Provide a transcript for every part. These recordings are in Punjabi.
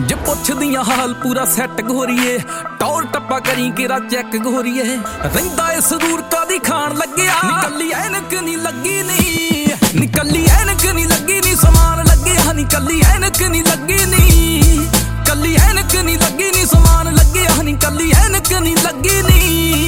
ਜੇ ਪੁੱਛਦੀਆਂ ਹਾਲ ਪੂਰਾ ਸੈੱਟ ਗੋਰੀਏ ਟੌਰ ਟੱਪਾ ਕਰੀ ਕਿਰਾ ਚੈੱਕ ਗੋਰੀਏ ਰਹਿੰਦਾ ਏ ਸਰੂਰ ਕਾਦੀ ਖਾਣ ਲੱਗਿਆ ਨਿਕਲੀ ਐਨਕ ਨਹੀਂ ਲੱਗੀ ਨੀ ਨਿਕਲੀ ਐਨਕ ਨਹੀਂ ਲੱਗੀ ਨੀ ਸਮਾਨ ਲੱਗਿਆ ਨਿਕਲੀ ਐਨਕ ਨਹੀਂ ਲੱਗੀ ਨੀ ਕੱਲੀ ਐਨਕ ਨਹੀਂ ਲੱਗੀ ਨੀ ਸਮਾਨ ਲੱਗਿਆ ਨਿਕਲੀ ਐਨਕ ਨਹੀਂ ਲੱਗੀ ਨੀ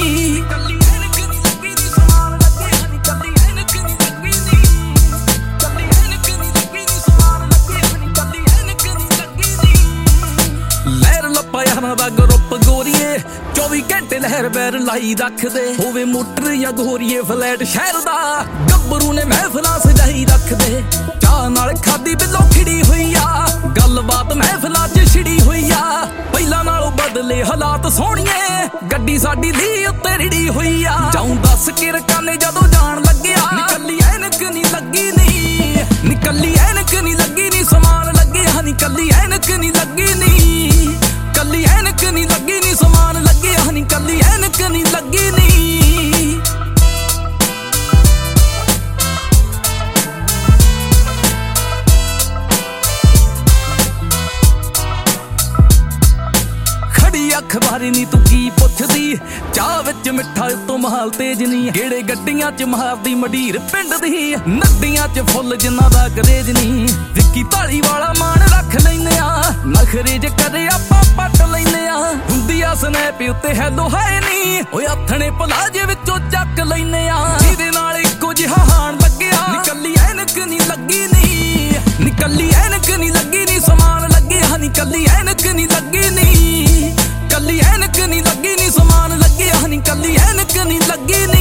ਦਾ ਗਰੁੱਪ ਗੋਰੀਏ 24 ਘੰਟੇ ਲਹਿਰ ਬੈਰ ਲਾਈ ਰੱਖਦੇ ਹੋਵੇ ਮੋਟਰ ਜਾਂ ਗੋਰੀਏ ਫਲੈਟ ਸ਼ਹਿਰ ਦਾ ਗੱਭਰੂ ਨੇ ਮਹਿਫਲਾਂ ਸਜਾਈ ਰੱਖਦੇ ਚਾਹ ਨਾਲ ਖਾਦੀ ਬਿੱਲੋ ਖਿੜੀ ਹੋਈ ਆ ਗੱਲਬਾਤ ਮਹਿਫਲਾਂ 'ਚ ਛਿੜੀ ਹੋਈ ਆ ਪਹਿਲਾਂ ਨਾਲੋਂ ਬਦਲੇ ਹਾਲਾਤ ਸੋਹਣੀਏ ਗੱਡੀ ਸਾਡੀ ਲੀ ਉੱਤੇ ਰਿੜੀ ਹੋਈ ਆ ਜਾਉਂ ਦੱਸ ਕੇ ਰਕਾਨੇ ਜਦੋਂ ਜਾਣ ਲੱਗਿਆ ਨਿਕਲੀ ਐਨਕ ਨਹੀਂ ਲੱਗੀ ਨੀ ਨਿਕਲੀ ਐਨਕ ਨਹੀਂ ਲੱਗੀ ਨੀ ਸਮਾਨ ਲੱਗਿਆ ਨਿਕਲੀ ਐਨਕ ਨਹੀਂ ਲੱਗੀ ਨੀ ਕੱਲੀ ਐਨਕ ਨਹੀਂ ਲੱਗੀ ਨੀ ਸਮਾਨ ਲੱਗਿਆ ਨੀ ਕੱਲੀ ਐਨਕ ਨਹੀਂ ਲੱਗੀ ਨੀ ਖੜੀ ਅੱਖ ਬਾਰੇ ਨੀ ਤੂੰ ਕੀ ਪੁੱਛਦੀ ਚਾਹ ਵਿੱਚ ਮਿੱਠਾ ਉਤੋਂ ਮਹਾਲ ਤੇਜ ਨੀ ਕਿਹੜੇ ਗੱਡੀਆਂ 'ਚ ਮਾਰਦੀ ਮਢੀਰ ਪਿੰਡ ਦੀ ਨੱਡੀਆਂ 'ਚ ਫੁੱਲ ਜਿੰਨਾ ਦਾ ਕਰੇਜ ਨੀ ਵਿੱਕੀ ਢਾਲੀ ਵਾਲਾ ਮਾਣ ਰੱਖ ਲੈਨੇ ਆ ਨਖਰੇ ਜੇ ਕਦੇ ਆਪਾਂ ਪੱਟ ਲੈਨੇ ਆ ਹੁੰਦੀ ਆ ਸਨੈਪ ਉੱਤੇ ਹੈਲੋ ਹੈ ਨੀ ਓਏ ਹੱਥਣੇ ਪਲਾਜੇ ਵਿੱਚੋਂ ਚੱਕ ਲੈਨੇ ਆ ਜਿਹਦੇ ਨਾਲ ਇੱਕੋ ਜਿਹਾ ਹਾਣ ਲੱਗਿਆ ਨਿਕਲੀ ਐਨਕ ਨਹੀਂ ਲੱਗੀ ਨੀ ਨਿਕਲੀ ਐਨਕ ਨਹੀਂ ਲੱਗੀ ਨੀ ਸਮਾਨ ਲੱਗਿਆ ਨਿਕਲੀ ਐਨਕ ਨਹੀਂ ਲੱਗੀ ਨੀ ਕੱਲੀ ਐਨਕ ਨਹੀਂ ਲੱਗੀ ਨੀ ਸਮਾਨ ਲੱਗਿਆ ਨੀ ਕੱਲੀ ਐਨਕ ਨਹੀਂ ਲੱਗੀ